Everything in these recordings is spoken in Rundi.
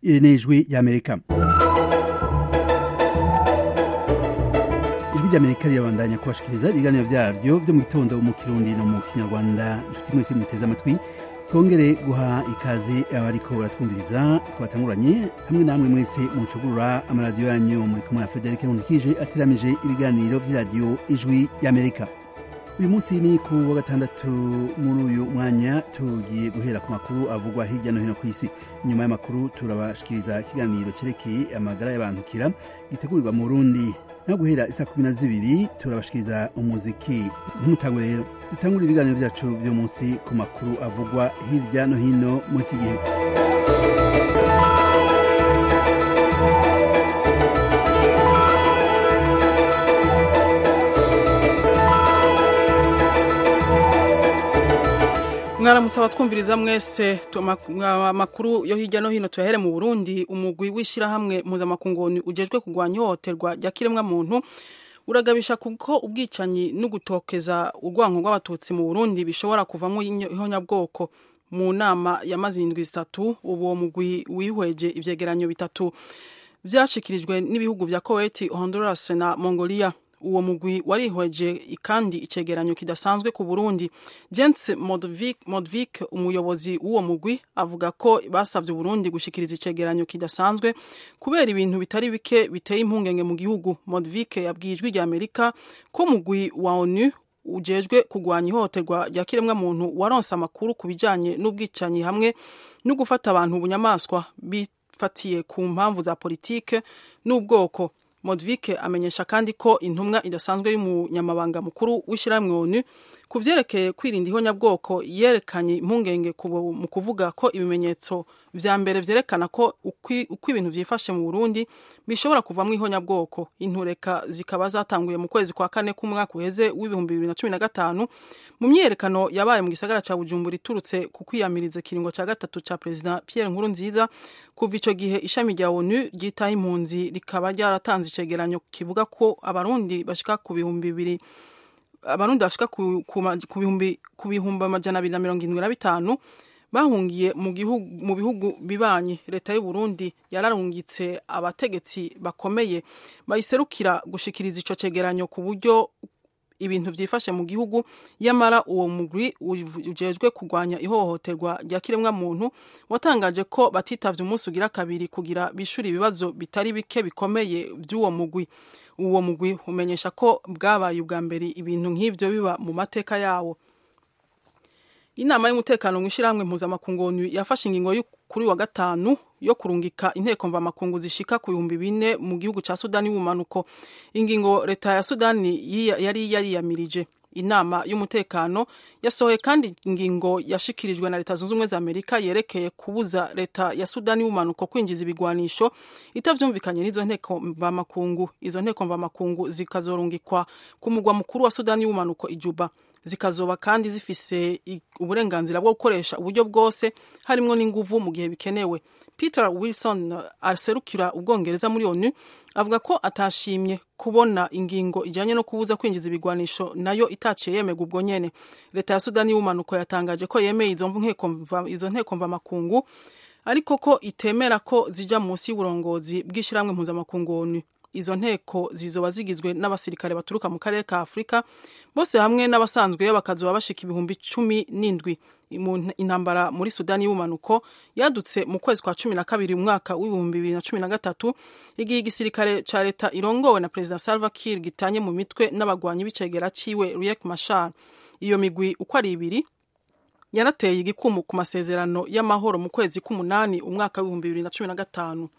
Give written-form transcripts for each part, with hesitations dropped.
iri ni ijwi ry'Amerika. Ijwi ry'Amerika rirabandanya kubashikiriza ibiganiro vyaryo vyo mu gitondo mu Kirundi no mu Kinyarwanda. Inshuti mwese muteze amatwi, twongere guha ikaze abariko baratwumviriza. Twatanguranye hamwe namwe mwese mucugurura amaradiyo yanyu, muri kumwe na Frederic Nkundikije ateramije ibiganiro vy'iradiyo ijwi ry'Amerika. Uyu munsi ni ku wa gatandatu. Muri uyu mwanya tugiye guhera ku makuru avugwa hirya no hino ku isi. Nyuma y'amakuru turabashikiriza ikiganiro cerekeye amagara y'abantu kira gitegurirwa mu Burundi. Na guhera isa 12 turabashikiriza umuziki. Ntimutangwe rero, dutangura ibiganiro vyacu vyo munsi ku makuru avugwa hirya no hino mu iki gihe. Mwaramutse abatwumviriza mwese. Amakuru yo hirya no hino tuyahere mu Burundi. Umugwi w'ishirahamwe mpuzamakungu ujejwe kurwanya ihohoterwa rya kiremwamuntu uragabisha kuko ubwicanyi no gutokeza urwanko rw'abatutsi mu Burundi bishobora kuvamwo ihonyabwoko. Mu nama yamaze indwi zitatu, uwo mugwi wihweje ivyegeranyo bitatu vyashikirijwe n'ibihugu vya Kuwait, Honduras na Mongolia. Uwo mugwi warihweje kandi icegeranyo kidasanzwe ku Burundi. Jens Modvik, umuyobozi w'uwo mugwi, avuga ko basavye Burundi gushikiriza icegeranyo kidasanzwe kubera ibintu bitari bike biteye impungenge mu gihugu. Modvik yabwijwe rya Amerika ko mugwi wa ONU ujejwe kugwanya ihohoterwa rya kiremwamuntu waronse amakuru kubijanye n'ubwicanyi hamwe no gufata abantu bunyamaswa bifatiye ku mpamvu za politike n'ubwoko. Modvik amenyesha kandi ko intumwa idasanzwe y'umunyamabanga mukuru w'ishirahamwe ONU kuvyerekeye kwirinda ihonyabwoko yerekanye impungenge mu kuvuga ko ibimenyetso vya mbere vyerekana ko uko ibintu vyifashe mu Burundi bishobora kuvamwo ihonyabwoko. Intureka zikaba zatanguye mu kwezi kwa kane k'umwaka uheze w'2015 mu myerekano yabaye mu gisagara ca Bujumbura iturutse ku kwiyamiriza kiringo ca gatatu ca President Pierre Nkurunziza. Kuva ico gihe ishami rya ONU ryitaye impunzi rikaba ryaratanze icegeranyo kivuga ko abarundi bashika ku bihumbi 200 ku bihumbi 275 bahungiye mu bihugu bibanye. Leta y'u Burundi yararungitse abategetsi bakomeye bayiserukira gushikiriza ico cegeranyo ku buryo ibintu vyifashe mu gihugu. Yamara uwo mugwi ujejwe kugwanya ihohoterwa rya kiremwamuntu watangaje ko batitavye umunsi ugira kabiri kugira bishura ibibazo bitari bike bikomeye vy'uwo mugwi. Uwo mugwi umenyesha ko bwabaye ubwa mbere ibintu nk'ivyo biba mu mateka yawo. Inama y'umutekano mw'ishirahamwe mpuzamakungu yafashe ingingo kuri wa gatanu yo kurungika inteko mvamakungu zishika ku 4,000 mu gihugu ca Sudani y'ubumanuko. Ingingo leta ya Sudani yari yariyamirije. Inama y'umutekano yasohoye kandi ingingo yashikirijwe na Leta Zunze Ubumwe za Amerika yerekeye kubuza leta ya Sudani y'ubumanuko kwinjiza ibigwanisho itavyumvikanye n'izo nteko mvamakungu. Izo nteko mvamakungu zikazorungikwa ku mugwa mukuru wa Sudani y'ubumanuko Ijuba. Zikazoba kandi zifise uburenganzira bwo gukoresha uburyo bwose harimwo n'inguvu mu gihe bikenewe. Peter Wilson aserukira Ubwongereza muri ONU avuga ko atashimye kubona ingingo ijanye no kubuza kwinjiza ibigwanisho nayo itaciye yemegwa ubwo nyene. Leta ya Sudani y'ubumanuko yatangaje ko yemeye izo nteko mvamakungu ariko ko itemera ko zija munsi y'uburongozi bw'ishirahamwe mpuzamakungu ONU. Izo nteko zizoba zigizwe n'abasirikare baturuka mu karere ka Afrika bose hamwe n'abasanzwe bakazoba bashika 17,000. Intambara muri Sudani y'ubumanuko yadutse mu kwezi kwa 12 umwaka w'2013 igihe igisirikare ca leta irongowe na President Salva Kiir gitanye mu mitwe n'abagwanyi b'icegera ciwe Riek Machar. Iyo migwi uko ari ibiri yarateye igikumu ku masezerano y'amahoro mu kwezi k'umunani umwaka w'2015.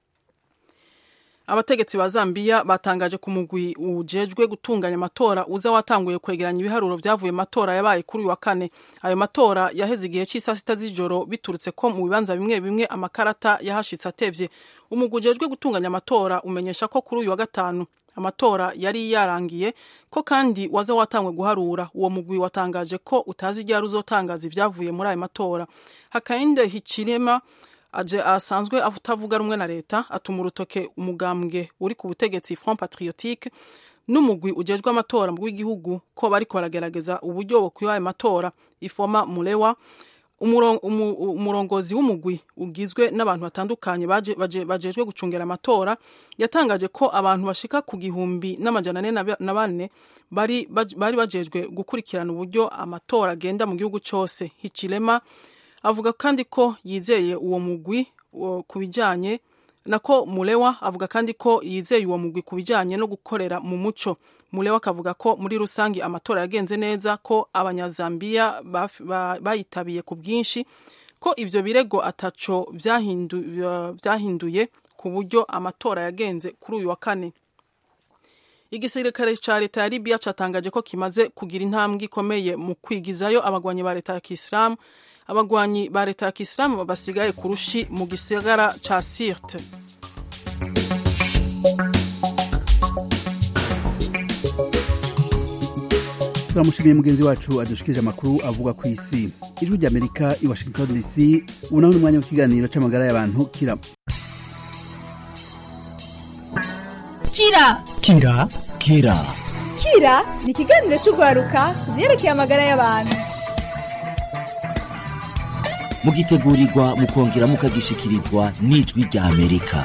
Abategetsi ba Zambia batangaje ku mugwi ujejwe gutunganya amatora uza watanguye kwegeranya ibiharuro vyavuye matora yabaye kuri wa kane. Ayo matora yaheze igihe c'isa 6 z'ijoro biturutse ko mu bibanza bimwe bimwe amakarata yahashitse atevye. Umugwi ujejwe gutunganya amatora umenyesha ko kuri uyu wa gatanu amatora yari yarangiye ko kandi waza watangwe guharura. Uwo mugwi watangaje ko utazi ryari uzotangaza ivyavuye muri ayo matora. Hakainde Hichilema aje asanzwe atavuga rumwe na leta atuma urutoke umugambwe uri ku butegetsi Front Patriotique n'umugwi ujejwe amatora mu w'igihugu ko bariko baragerageza uburyo bwo kuyaye amatora. Ifoma Mulewa umurongozi w'umugwi ugizwe n'abantu batandukanye bajejwe gucungera amatora yatangaje ko abantu bashika ku 1,404 bari bajejwe gukurikirana uburyo amatora agenda mu gihugu cyose. Hichilema avuga kandi ko yizeye uwo mugwi kubijanye nako Mulewa avuga kandi ko yizeye uwo mugwi kubijanye no gukorera mu muco. Mulewa akavuga ko muri rusangi amatora yagenze neza, ko abanyazambia bayitabiye ku bwinshi, ko ivyo birego ataco vyahinduye ku buryo amatora yagenze kuri uyu wa kane. Igisirikare ca leta ya Libya catangaje ko kimaze kugira intambwe ikomeye mu kwigizayo abagwanyi ba leta ya Kisilamu. Abagwanyi ba leta ya Kisilamu basigaye kurushi mu gisagara ca Sirte. Turamushimiye mugenzi wacu adushikije amakuru avuga ku isi. Ijwi ry'Amerika i Washington DC. Unaho n'umwanya w'ikiganiro c'amagara y'abantu Kira. Kira ni ikiganiro cy'ugwaruka byerekeye amagara y'abantu. Mugitegurirwa mukongera mukagishikirizwa n'Ijwi ry'Amerika.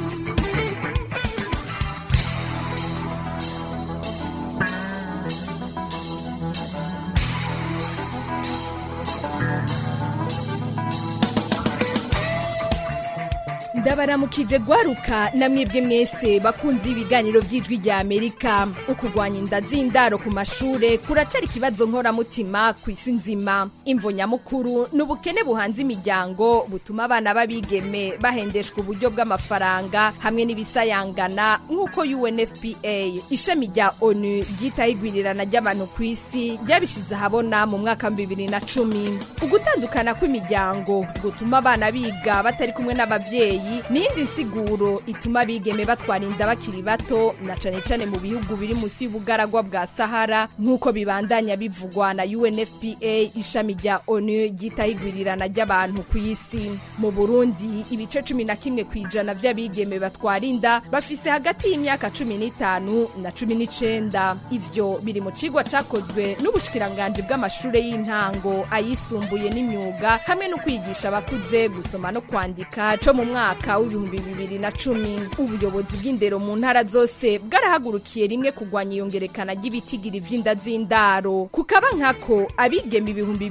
Ndabaramukije gwaruka namwebwe mwese bakunzi ibiganiro by'Ijwi ry'Amerika. Ukugwanya inda z'indaro ku mashure kuracari kibazo nkora mutima ku isi nzima. Imvo nyamukuru n'ubukene buhanze imiryango butuma abana babigeme bahendeshwa uburyo bw'amafaranga hamwe n'ibisayangana nk'uko UNFPA ishami rya ONU ryitaho igwirirana ry'abantu ku isi ryabishize ahabona mu mwaka 2010. Ugutandukana kw'imiryango gutuma abana biga batari kumwe n'abavyeyi n'indi nsiguro ituma bigeme batwara inda bakiri bato na cane cane mu bihugu biri musi y'ubugaragwa bwa Sahara nk'uko bibandanya bivugwa na UNFPA ishami rya ONU ryitaho igwirirana ry'abantu ku isi. Mu Burundi ibice 11% vy'abigeme batwara inda bafise hagati y'imyaka 15 na 19. Ivyo biri mu cigwa cakozwe n'ubushikiranganje bw'amashure y'intango ayisumbuye n'imyuga hamwe no kwigisha abakuze gusoma no kwandika co mu mwaka w'ibihumbi 2010. Ubuyobozi bw'indero mu ntara zose bwarahagurukiye rimwe kugwanya iyongerekana ry'ibitigiri vy'inda z'indaro. Kukaba nkako abigeme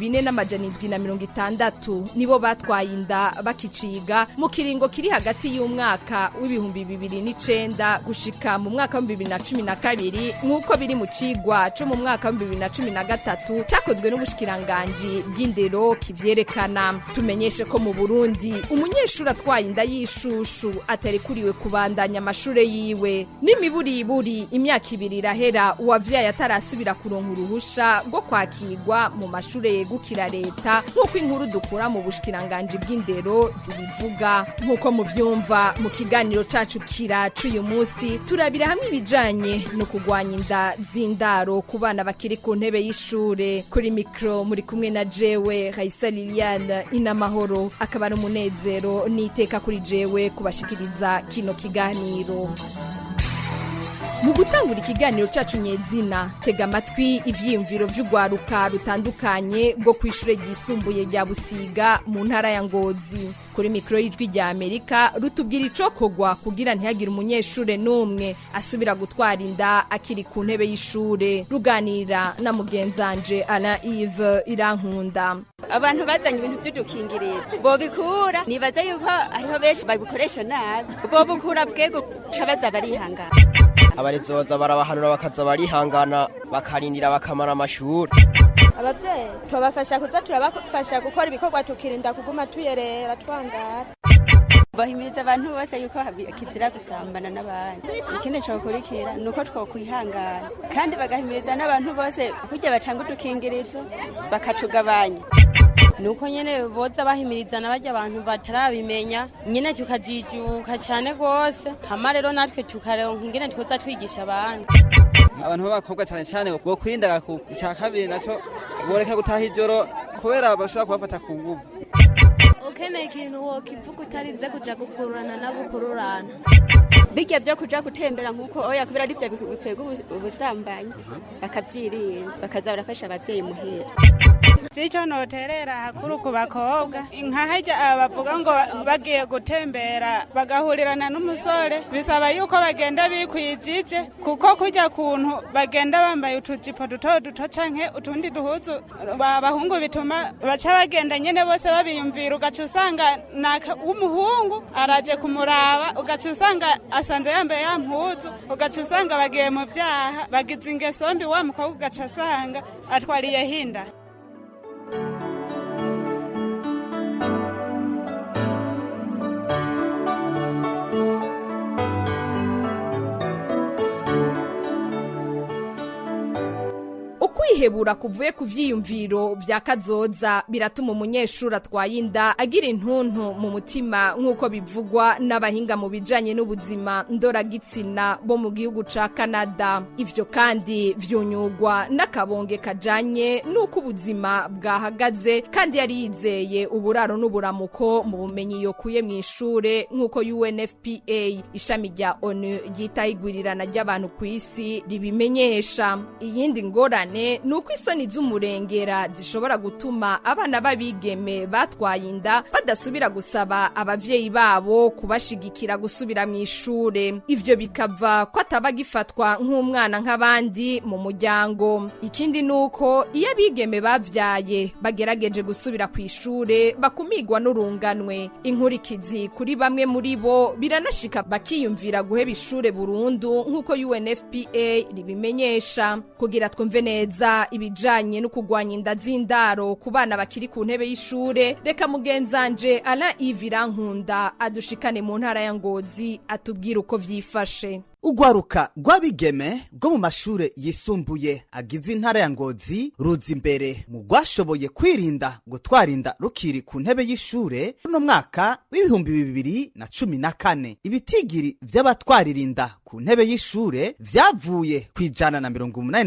4,760 nibo batwaye inda bakiciga mu kiringo kiri hagati y'umwaka w'ibihumbi 2009 gushika mu mwaka wa 2012 nk'uko biri mu cigwa co mu mwaka wa 2013 cakozwe n'ubushikiranganje bw'indero kivyerekana. Tumenyeshe ko mu Burundi umunyeshuri atwaye inda y'ishushu atarikuriwe kubandanya amashure yiwe. N'imiburiburi imyaka 2 irahera uwavyaye atarasubira kuronka uruhusha rwo kwakirwa mu mashure yegukira leta nk'uko inkuru dukura mu bushikiranganje bw'indero zibivuga. Nk'uko muvyumva mu kiganiro cacu Kira c'uyu munsi turabira hamwe ibijanye no kugwanya inda z'indaro ku bana bakiri ku ntebe y'ishure. Kuri mikro muri kumwe na jewe Raisa Liliane Inamahoro. Akaba ari umunezero n'iteka kuri jewe kubashikiriza kino kiganiro. Mu gutangura ikiganiro cacu nyezina tega amatwi ivyiyumviro vy'ugwaruka rutandukanye bwo kwishure ryisumbuye rya Busiga mu ntara ya Ngozi. Kuri mikro y'Ijwi ry'Amerika rutubwira icokogwa kugira ntihagire umunyeshure n'umwe asubira gutwara inda akiri ku ntebe y'ishure. Ruganira na mugenzanje Alain Yves Irankunda. Abantu bazanye ibintu by'udukingirizo bobikura nibaza yuko ariho benshi babikoresha nabi. Bobukura bwego cabaza barihangana. Abarizoza barabahanura bakaza barihangana bakarindira bakamara amashuri. Abavyeyi tubafasha kuza turabafasha gukora ibikorwa tukirinda kuguma tuyerera twangara. Bahimiriza abantu bose yuko kizira gusambana n'abandi. Ikindi cokurikira nuko twokwihangana kandi bagahimiriza n'abantu bose kujya bacanga udukingirizo bakacugabanya. Nuko nyene boza bahimirizana bajya abantu batarabimenya nyene tukajijuka cyane gose hama rero natwe tukaronka ingene twoza twigisha abandi. Abantu b'abakobwa cyane cyane bwo kwindaga ku cyakabiri naco boreka gutaha ijoro kubera bashobora kubafata ku nguvu. Ukeneye ikintu wokivuga utarinze kuja gukururana na gukururana. bijya byo kuja gutembera nk'uko oya kubera ari byo bikwega ubusambanyi bakavyirinda bakaza barafasha abavyeyi muhira. Cico noterera hakuru ku bakobwa nkahajya bavuga ngo bagiye gutembera bagahurirana n'umusore bisaba yuko bagenda bikwijije kuko kujya kuntu bagenda bambaye utujipo duto canke utundi duhuzu abahungu bituma baca bagenda nyene bose babiyumvira ugaca usanga w'umuhungu araje kumuraba ugaca usanga asanze yambaye ya mpuzu ugaca usanga bagiye mu vyaha bagize ingeso mbi wa mukobwa ugaca asanga atwariye hinda. Ukwihebura kuvuye ku vyiyumviro vya kazoza biratuma umunyeshuri atwaye inda agira intuntu mu mutima nk'uko bivugwa n'abahinga mu bijanye n'ubuzima ndoragitsina bo mu gihugu ca Canada. Ivyo kandi vyunyugwa n'akabonge kajanye n'uko ubuzima bwahagaze kandi yari yizeye uburaro n'uburamuko mu bumenyi yokuye mw'ishure nk'uko UNFPA ishami rya ONU ryitaho igwirirana ry'abantu kw'isi ribimenyesha. Iyindi ngorane nuko isoni z'umurengera zishobora gutuma abana babigeme batwaye inda badasubira gusaba abavyeyi babo kubashigikira gusubira mw'ishure. Ivyo bikava ko atabagifatwa nk'umwana nk'abandi mu muryango. Ikindi nuko iyo abigeme bavyaye bagerageje gusubira kw'ishure bakumigwa n'urunganwe. Inkurikizi kuri bamwe muri bo biranashika bakiyumvira guheba ishure burundu nk'uko UNFPA ribimenyesha. Kugira twumve neza ibijanye no kugwanya inda z'indaro ku bana bakiri ku ntebe y'ishure, reka mugenzanje Alain Ivirankunda adushikane mu ntara ya Ngozi atubwira uko vyifashe. Ugwaruka rw'abigeme rwo mu mashure yisumbuye agize intara ya Ngozi ruza imbere mu rwashoboye kwirinda gutwara inda rukiri ku ntebe y'ishure no mwaka w'2014. Ibitigiri vy'abatwarira inda ku ntebe y'ishure vyavuye kwijana na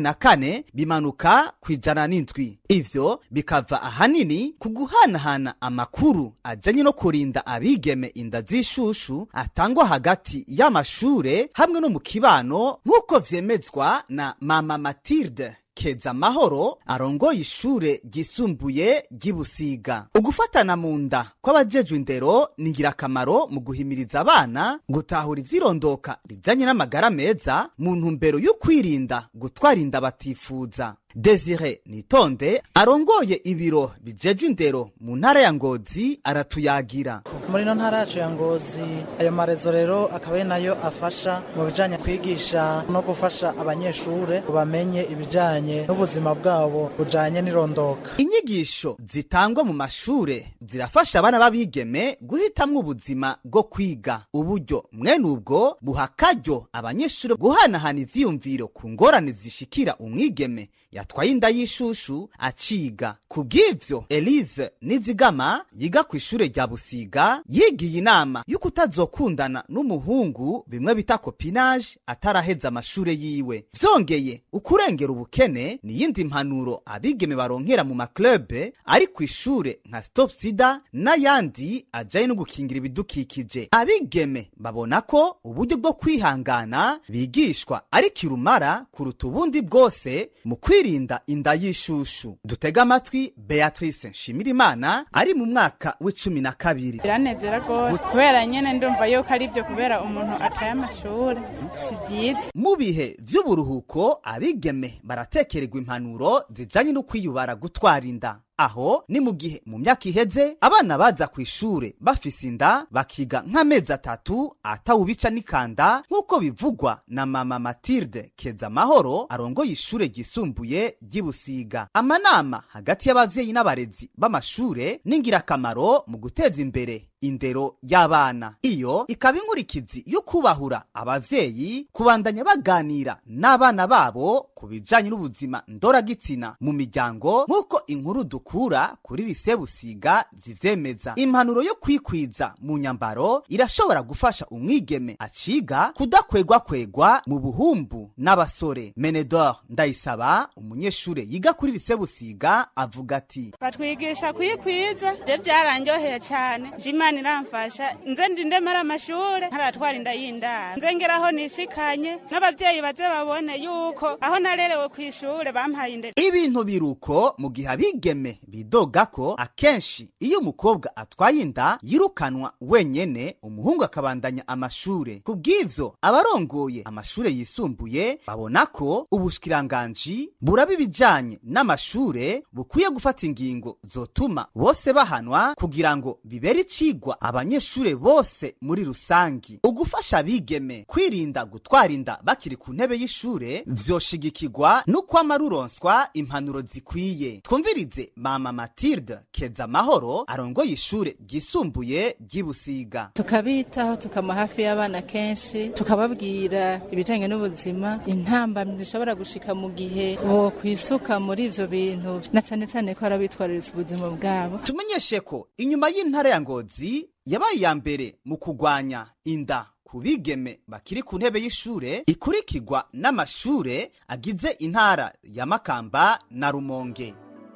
184 bimanuka kwijana n'indwi. Ivyo bikava ahanini ku guhanahana amakuru ajanye no kurinda abigeme inda z'ishushu atangwa hagati y'amashure hamwe no mu kibano nk'uko vyemezwa na Mama Matilde Keza Mahoro arongoye ishure ryisumbuye ry'Ibusiga. Ugufatana mu nda kw'abajejwe indero ni ngirakamaro mu guhimiriza abana gutahura ivyirondoka rijanye n'amagara meza mu ntumbero yo kwirinda gutwara inda batifuza. Desire Nitonde arongoye ibiro bijejwe indero mu ntara ya Ngozi aratuyagira. Muri no ntara yacu ya Ngozi ayo marezo rero akaba nayo afasha mu bijanye kwigisha no gufasha abanyeshure bamenye ibijanye n'ubuzima bwabo bujanye n'irondoka. Inyigisho zitangwa mu mashure zirafasha abana babigeme guhitamwo ubuzima bwo kwiga. Uburyo mwene ubwo buhakaryo abanyeshure guhanahana ivyiyumviro ku ngorane zishikira umwigeme yatwaye inda y'ishushu aciga. Kubw'ivyo Elise Nizigama yiga ku ishure rya Busiga yigiye inama yuko utazokundana n'umuhungu bimwe bita copinage ataraheza amashure yiwe. Vyongeye ukurengera ubukene ni yindi mpanuro abigeme baronkera mu maklube ari ku ishure nka Stop Sida n'ayandi ajaye no gukingira ibidukikije. Abigeme babona ko uburyo bwo kwihangana bigishwa ari kirumara kuruta ubundi bwose mu kwirinda inda y'ishushu. Dutega amatwi Beatrice Nshimirimana ari mu mwaka w'12. Biranezera gose kubera nyene ndumva yuko ari byo kubera umuntu ataye amashuri si byiza. Mu bihe vy'uburuhuko abigeme baratekererwa impanuro zijanye no kwiyubara gutwara inda. Aho ni mu gihe mu myaka iheze abana baza ku ishure bafise inda bakiga nk'amezi 3 atawubica n'ikanda nk'uko bivugwa na Mama Matilde Keza Mahoro arongoye ishure ryisumbuye ry'Ibusiga. Amanama hagati y'abavyeyi n'abarezi b'amashure n'ingirakamaro mu guteza imbere indero y'abana. Iyo ikaba inkurikizi yo kubahura abavyeyi kubandanya baganira n'abana babo kubijanye n'ubuzima ndoragitsina mu miryango nk'uko inkuru dukura kuri lise Busiga zivyemeza. Impanuro yo kwikwiza mu nyambaro irashobora gufasha umwigeme aciga kudakwegwa mu buhumbu n'abasore. Menedor Ndayisaba, umunyeshure yiga kuri lise Busiga, avuga ati: batwigisha kwikwiza, je byaranjoheye cyane, Imana iramfasha, nze ndindemara amashure ntaratwara inda y'indaro, nze ngeraho nishikanye n'abavyeyi baze babone yuko aho narerewe kw'ishure bampaye indero. Ibintu biruko mu gihe abigeme bidoga ko akenshi iyo umukobwa atwaye inda yirukanwa wenyene, umuhungu akabandanya amashure. Kubw'ivyo abarongoye amashure yisumbuye babona ko ubushikiranganji buraba ibijanye n'amashure bukwiye gufata ingingo zotuma bose bahanwa kugira ngo bibere icigwa abanyeshure bose muri rusangi. Ugufasha abigeme kwirinda gutwara inda bakiri ku ntebe y'ishure vyoshigikirwa nuko amaruronswa impanuro zikwiye. Twumvirize Mama Matilde Keza Mahoro arongoye ishure ryisumbuye ry'Ibusiga. Tukabitaho, tukama hafi y'abana kenshi, tukababwira ibijanye n'ubuzima, intambamyi zishobora gushika mu gihe bo kwisuka muri ivyo bintu, na cane cane ko arabitwaririza ubuzima bwabo. Tumenyeshe ko inyuma y'intara ya Ngozi yabaye ya mbere mu kugwanya inda ku bigeme bakiri ku ntebe y'ishure, ikurikirwa n'amashure agize intara ya Makamba na Rumonge.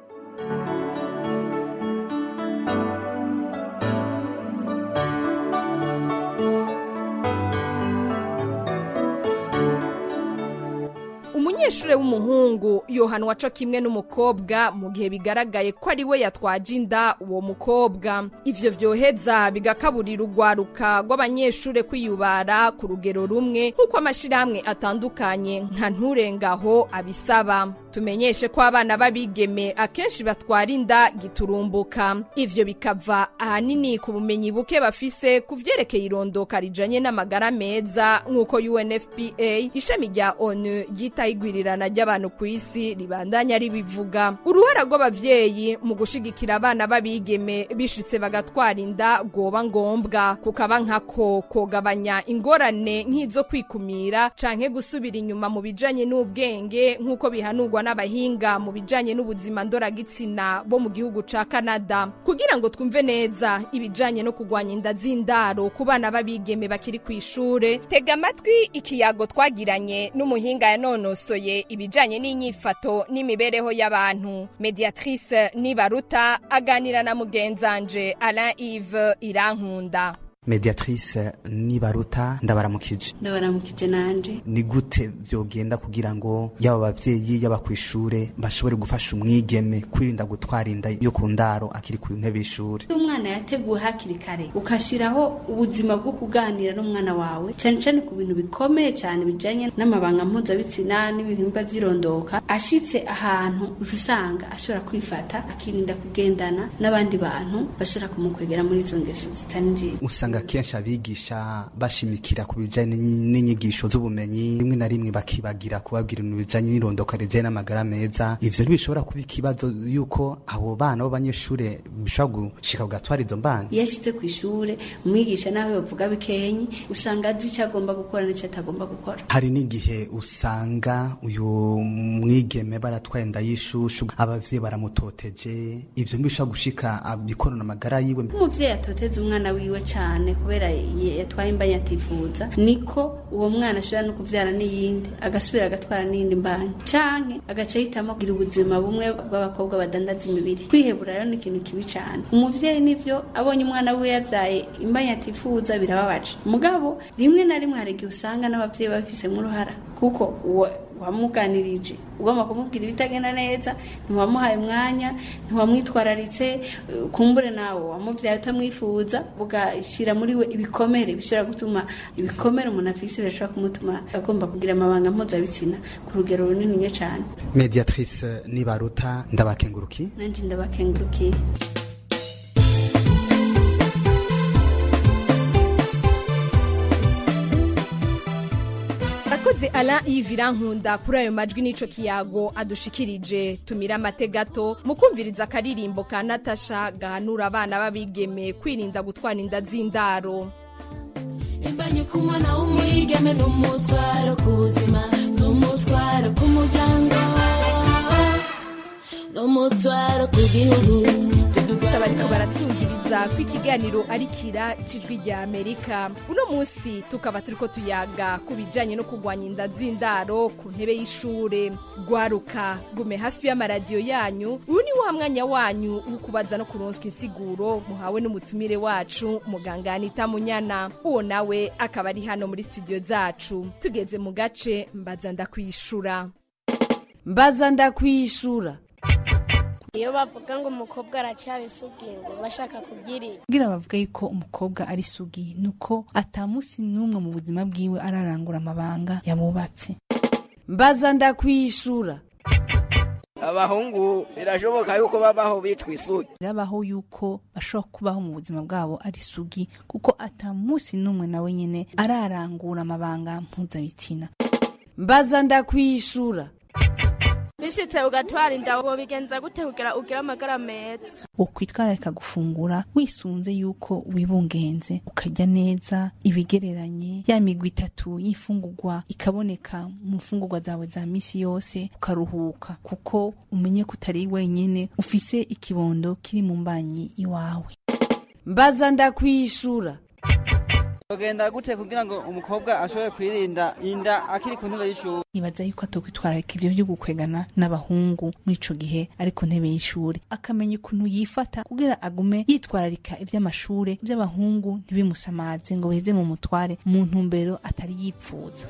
Umunyeshure w'umuhungu yohanwa co kimwe n'umukobwa mu gihe bigaragaye ko ari we yatwaje inda uwo mukobwa. Ivyo vyoheza bigakaburira urwaruka rw'abanyeshure kwiyubara ku rugero rumwe nk'uko amashirahamwe atandukanye nka Nturengaho abisaba. Tumenyeshe ko abana babigeme akenshi batwara inda giturumbuka. Ivyo bikava ahanini ku bumenyi buke bafise kuvyerekeye irondoka rijanye n'amagara meza, nk'uko UNFPA ishami rya ONU ryita igwirirana ry'abantu ku isi ribandanya ribivuga. Uruhara rw'abavyeyi mu gushigikira abana babigeme bishitse bagatwara inda goba ngombwa, kukaba nkako kogabanya ingorane nk'izo kwikumira canke gusubira inyuma mu bijanye n'ubwenge, nk'uko bihanurwa n'abahinga mu bijanye n'ubuzima ndoragitsina bo mu gihugu ca Canada. Kugira ngo twumve neza ibijanye no kugwanya inda z'indaro ku bana babigeme bakiri kw'ishure, tega amatwi ikiyago twagiranye n'umuhinga yanonosoye ibijanye n'inyifato n'imibereho y'abantu. Mediatrice Nibaruta aganira na mugenzanje Alain Yves Irankunda. Mediatrice Nibaruta, ndabaramukije. Ndabaramukije nanje. Ni gute vyogenda kugira ngo yaba bavyeyi yaba kw'ishure bashobore gufasha umwigeme kwirinda gutwara inda yo ku ndaro akiri ku ntebe y'ishure? Umwana yateguwe hakiri kare ukashiraho ubuzima bwo kuganira n'umwana wawe cyane cyane ku bintu bikomeye cyane bijanye n'amabanga mpuzabitsina n'ibihimba vy'irondoka, ashitse ahantu usanga ashobora kwifata akirinda kugendana n'abandi bantu bashobora kumukwegera muri izo ngeso zitari nziza. Kenshi abigisha bashimikira ku bijanye n'inyigisho z'ubumenyi, rimwe na rimwe bakibagira kubabwira ibintu bijanye n'irondoka rijanye n'amagara meza. Ivyo ntibishobora kuba ikibazo yuko abo bana b'abanyeshure bishobora gushika kugatwara izo mbana? Yashitse kw'ishure umwigisha nawe bavuga bikenyi, usanga azi ico agomba gukora n'ico atagomba gukora. Hari n'igihe usanga uyu mwigeme baratwaye inda y'ishushu, abavyeyi baramutoteje. Ivyo ntibishobora gushika abikorana amagara yiwe. Umuvyeyi atoteza umwana wiwe cyane kubera yatwaye imbanya atifuza, niko uwo mwana ashobora no kuvyara n'iyindi agasubira agatwara n'iyindi mbanya, canke agaca hitamo kugira ubuzima bumwe bw'abakobwa badandaza imibiri. Kwihebura rero ni ikintu kibi cyane. Umuvyeyi nivyo abonye umwana wiwe yavyaye imbanya atifuza birababaje, mugabo rimwe na rimwe hari igihe usanga n'abavyeyi babifisemo uruhara, kuko wamuganirije ugomba kumubwira ibitagenda neza, ntiwamuhaye umwanya, ntiwamwitwararitse, kumbure nawe wamuvyaye utamwifuza, bugashira muri we ibikomere bishobora gutuma ibikomere umuntu afise birashobora kumutuma agomba kugira amabanga mpuzabitsina ku rugero runini cyane. Mediatrice Nibaruta, ndabakenguruki. Nanje ndabakenguruki. Akoze Alain Yves Irankunda kuri ayo majwi n'ico kiyago adushikirije. Tumira amategato mu kumviriza akaririmbo ka Natasha gahanura abana babigeme kwirinda gutwara inda z'indaro. Imbanye ku mwana w'umwigeme n'umutwaro ku buzima, n'umutwaro ku muryango, n'umutwaro umutwaro ku gihugu bariko baratwumviriza ko ikiganiro ari kira cijwi rya Amerika. Uno munsi tukaba turiko tuyaga ku bijanye no kugwanya inda z'indaro ku ntebe y'ishure. Gwaruka gume hafi y'amaradiyo yanyu, uyu ni wa mwanya wanyu wo kubaza no kuronswa insiguro muhawe n'umutumire wacu muganga Anita Munyana. Uwo nawe akaba ari hano muri studio zacu. Tugeze mu gace mbaza ndakwishura. Mbaza ndakwishura. Iyo bavuga ngo umukobwa aracyari isugi ngo bashaka kugira kugira bavuga yuko umukobwa ari isugi nuko atamusi numwe mu buzima bwiwe ararangura amabanga yabubatse. Mbaza ndakwishura. Abahungu birashoboka yuko babaho bitwa isugi. Birabaho yuko bashobora kubaho mu buzima bwabo ari isugi kuko atamusi numwe nawe nyene ararangura amabanga mpuzabitsina. Mbaza ndakwishura. Bishitse ugatwara inda wo bigenza gute kugira ugira amagara meza? Ukwitwararika gufungura wisunze yuko wibungenze ukarya neza ibigereranye ya migwi 3 y'ifungurwa ikaboneka mu fungurwa zawe za misi yose ukaruhuka kuko umenye kutari wenyene ufise ikibondo kiri mu mbanyi iwawe. Mbaza ndakwishura. Ogenda gute kugira ngo umukobwa ashobore kwirinda inda akiri ku ntebe y'ishuri? Nibaza yuko atokwitwararika ivyo byo gukwegana n'abahungu muri ico gihe ari ku ntebe y'ishuri, akamenya ukuntu yifata kugira agume yitwararika ivy'amashure by'abahungu ntibimusamaze ngo beheze mu mutware mu ntumbero atari yipfuza.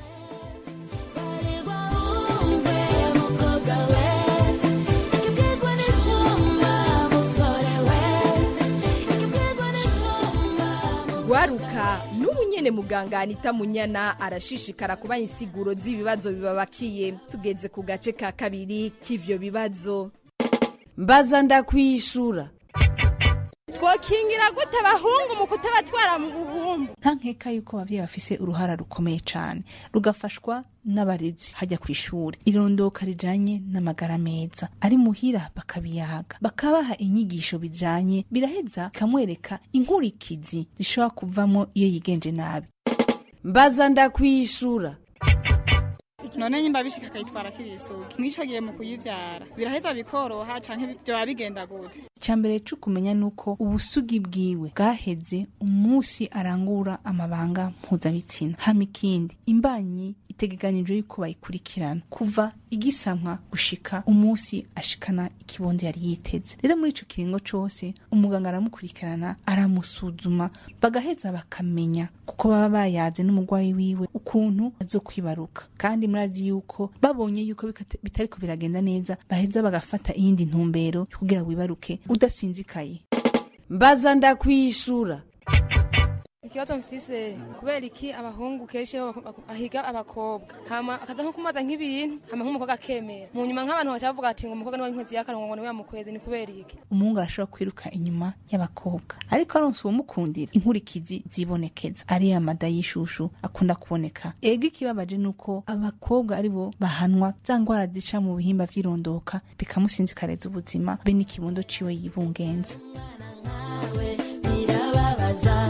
Gwaruka n'ubu nyene muganga Anita Munyana arashishikara kuba insiguro z'ibibazo bibabakiye. Tugeze ku gace ka kabiri k'ivyo bibazo. Mbaza ndakwishura. Twokingira gute abahungu mu kutabatwara mu buhumbu? Ntankeka yuko abavyeyi bafise uruhara rukomeye cane rugafashwa n'abarezi hajya kwishuri. Irondoka rijanye n'amagara meza ari muhira bakabiyaga bakabaha inyigisho bijanye biraheza kamwereka inkurikizi zishobora kuvamo iyo yigenje nabi. Mbaza ndakwishura. None nyimba bishika kayitwara kirisugi mwico giye mu kuyivyara biraheza bikoroha canke byo bigenda gute? Cyambere cyo kumenya nuko ubusugi bwiwe bwaheze umunsi arangura amabanga mpuzabitsina. Hamikindi imbanyi itegeganijwe yuko bayikurikirana kuva igisamwa gushika umunsi ashikana ikibondo yari yiteze. Rero muri ico kiringo cose umuganga aramukurikirana aramusuzuma bagaheza bakamenya kuko baba bayaze n'umugwayi wiwe ukuntu azokwibaruka. Kandi murazi yuko babonye yuko bitariko biragenda neza baheza bagafata iyindi ntumbero kugira wibaruke udasinzikaye. Mbaza ndakwishura. Ikibazo mfise kubera iki abahungu kenshi ahiga abakobwa hama akaza kumaza nk'ibintu hama nk'umukobwa akemera mu nyuma nk'abantu bacavuga ati ngo umukobwa niwe inkwezi y'akarongo niwe yamukwezi ni kubera iki? Umuhungu arashobora kwiruka inyuma y'abakobwa ariko aronse uwumukundira inkurikizi zibonekeza ari amada y'ishushu akunda kuboneka. Ega ikibabaje nuko abakobwa aribo bahanwa za ngwara zica mu bihimba vy'irondoka bikamusinzikareza ubuzima be n'ikibondo ciwe yibungenza. Birababaza.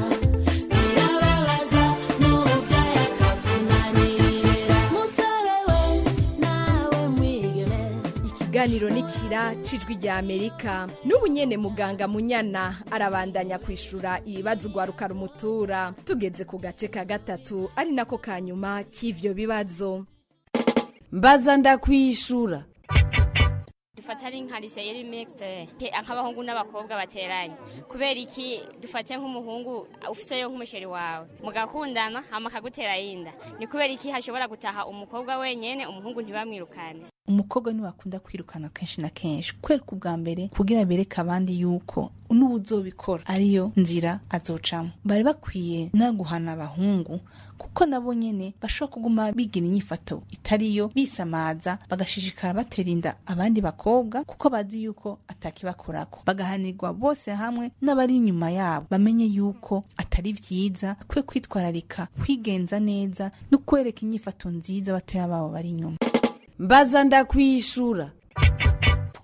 Ikiganiro nikira cijwi rya Amerika. N'ubu nyene muganga Munyana arabandanya kwishura ibibazo gwaruka rumutura. Tugeze ku gace ka gatatu ari nako kanyuma k'ivyo bibazo. Mbaza ndakwishura. Dufatari nkarise yeri mixte nk'abahungu n'abakobwa bateranye kubera iki dufate nk'umuhungu ufise yo nk'umusheri wawe mugakundana hama kagutera yinda ni kubera iki hashobora gutaha umukobwa wenyene umuhungu ntibamwirukane? Umukobwa ni wakunda kwirukana kenshi na kenshi kwereka ubwa mbere kugira bereka abandi yuko n'ubuzobikora ariyo nzira azocamo. Bari bakwiye naguhana abahungu kuko nabo nyene bashobora kuguma bigira inyifato itariyo bisamaza bagashishikara baterinda abandi bakobwa kuko bazi yuko atakibakorako. Bagahanirwa bose hamwe n'abari inyuma yabo bamenye yuko atari vyiza kwe kwitwararika kwigenza neza no kwereka inyifato nziza bataya babo bari inyuma. Mbaza ndakwishura. Kubera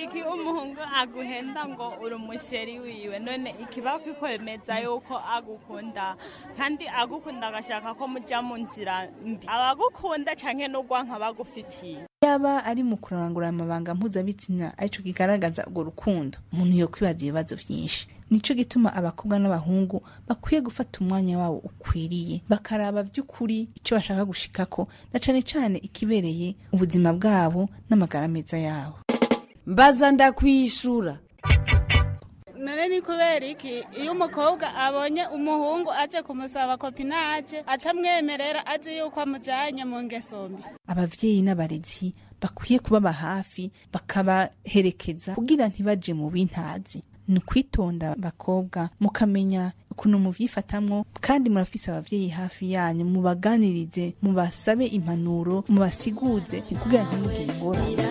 iki umuhungu aguhenda ngo uri umusheri wiwe none ikiba kwikwemeza yuko agukunda kandi agukunda agashaka ko muja mu nzira mbi abagukunda canke n'ugwanka bagufitiye yaba ari mu kurangura amabanga mpuzabitsina arico kigaragaza urwo rukundo umuntu yo kwibaza ibibazo vyinshi. Nico gituma abakobwa n'abahungu bakwiye gufata umwanya wabo ukwiriye bakaraba vy'ukuri ico bashaka gushikako na cane cane ikibereye ubuzima bwabo n'amagara meza yabo. Mbaza ndakwishura. None ni kubera iki iyo umukobwa abonye umuhungu aje kumusaba kopinaje aca mwemerera azi yuko amujanye mu ngeso mbi? Abavyeyi n'abarezi bakwiye kubaba hafi bakabaherekeza kugira ntibaje mu bintazi. Ni kwitonda bakobwa mukamenya ukuntu muvyifatamwo kandi murafise abavyeyi hafi yanyu mubaganirize mubasabe impanuro mubasiguze kugira ntimugire ingorane.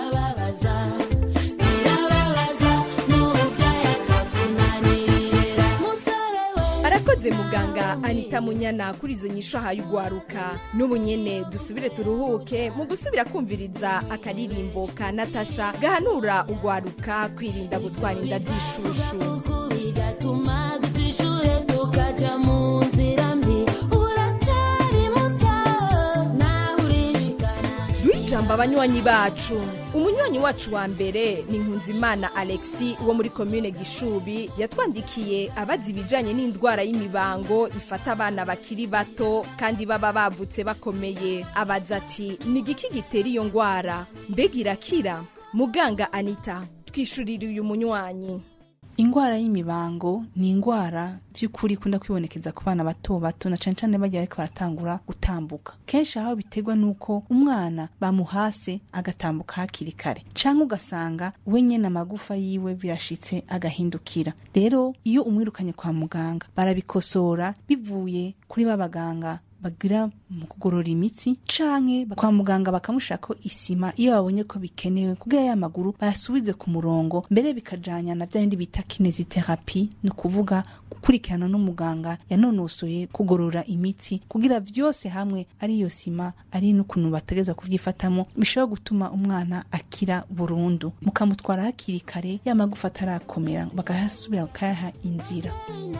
Arakoze muganga Anita Munyana kuri izo nyisho hayugwaruka. N'ubu nyene dusubire turuhuke mu gusubira kumviriza akaririmbo ka Natasha gahanura ugwaruka kwirinda gutwara inda z'ishushu. Bigatuma dutishure tukaja mu nzira mbi uracari muto naho urishikana. Duhijamba abanywanyi bacu. Umunywanyi wacu wa mbere ni Nkunzimana Alexis wo muri commune Gishubi yatwandikiye abazi ibijanye n'indwara y'imibango ifata abana bakiri bato kandi baba bavutse bakomeye. Abaza ati ni igiki gitera iyo ndwara mbega irakira? Muganga Anita twishurira uyu munywanyi. Ingwara y'imibango ni ingwara vy'ukuri kunda kwibonekeza ku bana bato bato na cane cane bagiye ariko baratangura gutambuka. Kenshi aho biterwa nuko umwana bamuhase agatambuka hakiri kare canke ugasanga we nyene amagufa yiwe birashitse agahindukira. Rero iyo umwirukanye kwa muganga barabikosora bivuye kuri babaganga bagira mu kugorora imitsi canke kwa muganga bakamushako isima iyo babonye ko bikenewe kugira ya maguru bayasubize ku murongo mbere bikajanya na byandi bita kinesiotherapy no kuvuga gukurikirana n'umuganga yanonosoye kugorora imitsi kugira vyose hamwe ari iyo sima ari n'ukuntu bategeza kuvyifatamo bishobora gutuma umwana akira burundu mukamutwara hakiri kare ya magufa atarakomera bakahasubira bakayaha inzira.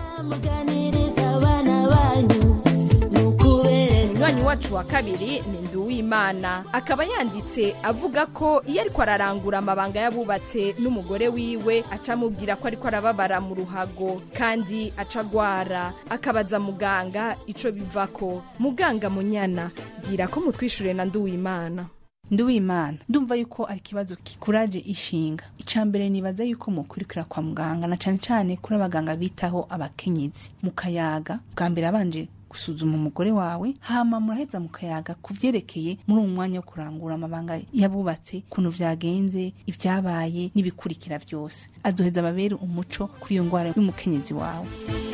Umwanya wacu wa kabiri ni Nduwimana akaba yanditse avuga ko iyo ariko ararangura amabanga yabubatse n'umugore wiwe acamubwira ko ariko arababara mu ruhago kandi acagwara akabaza muganga ico bivako. Muganga Munyana gira ko mutwishure na Nduwimana. Nduwimana ndumva yuko ari kibazo kikuraje ishinga. Icambere nibaza yuko mukurikira kwa muganga na cane cane kuri abaganga bitaho abakenyezi mukayaga bwa mbere abanje gusuzuma umugore wawe hama muraheza mukayaga kuvyerekeye muri umwanya wo kurangura amabanga yabubatse kuno vyagenze ivyabaye nibikurikira vyose azoheza ababere umuco kuri iyo ngwara y'umukenyezi wawe.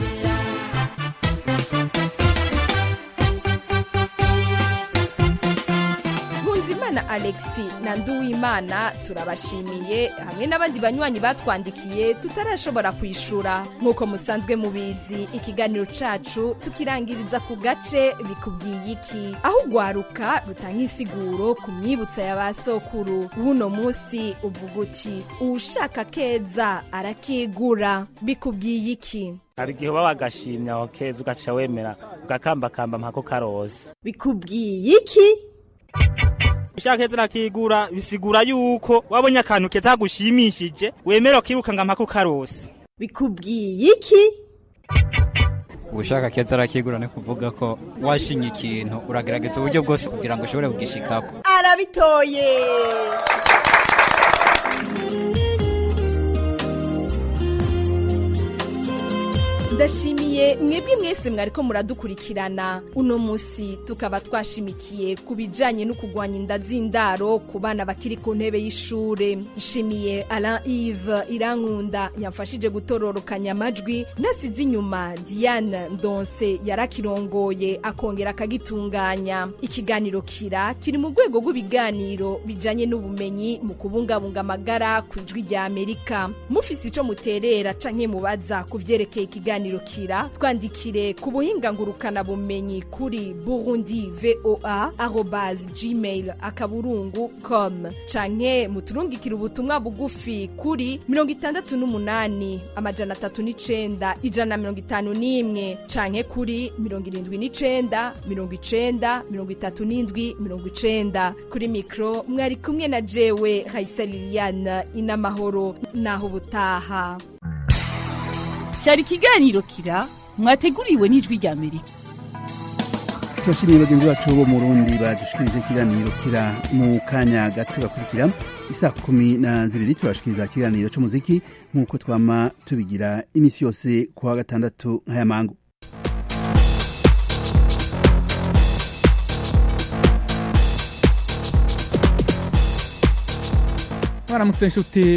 Nkunzimana Alexis na Nduwimana turabashimiye hamwe n'abandi banywanyi batwandikiye tutarashobora kwishura. Nkuko musanzwe mubizi ikiganiro cacu tukirangiriza ku gace bikubwiye iki aho ugwaruka rutanga insiguro ku myibutsa ya basokuru. Uno musi uvuga uti ushaka keza arakigura. Bikubwiye iki? Hari igihe baba bagashimya aho keza ugaca wemera ugakambakamba mpako karoze. Bikubwiye iki? Ushaka keza arakigura bisigura yuko wabonye akantu keza gushimishije wemera kibuka nga mpako karose. Bikubwiye iki? Ushaka keza arakigura ne kuvuga ko washinye ikintu uragerageza uburyo bwose kugira ngo ushobore kugishikako. Arabitoye. Ndashimiye mwebwe mwese mwariko muradukurikirana. Uno musi tukaba twashimikiye kubijanye no kugwanya inda z'indaro ku bana bakiri ku ntebe y'ishure. Nshimiye Alain Yves Irankunda yamfashije gutororokanya amajwi nasize inyuma Diane Ndonse yarakirongoye akongera akagitunganya. Ikiganiro kiri mu rwego rw'ibiganiro bijanye n'ubumenyi mu kubungabunga amagara ku ijwi rya Amerika. Mufise ico muterera canke mubaza kuvyerekeye ikiganiro kira twandikire ku buhinga ngurukana bumenyi kuri burundivoa@gmail.com canke muturungikire ubutumwa bugufi kuri 68 amajana 39 ijana 51 canke kuri 79 90 37 90 kuri mikro mwari kumwe na jewe Raisa Liliane inamahoro naho butaha. Cyari ikiganiro kira mwateguriwe n'ijwi rya Amerika. Turashimiye bagenzi bacu bo mu Burundi badushikirije ikiganiro kira mu kanya gato gakurikira isa 12 turashikiriza ikiganiro cy'umuziki nk'uko twama tubigira imisi yose kwa gatandatu nk'aya mangu. Waramutse nshuti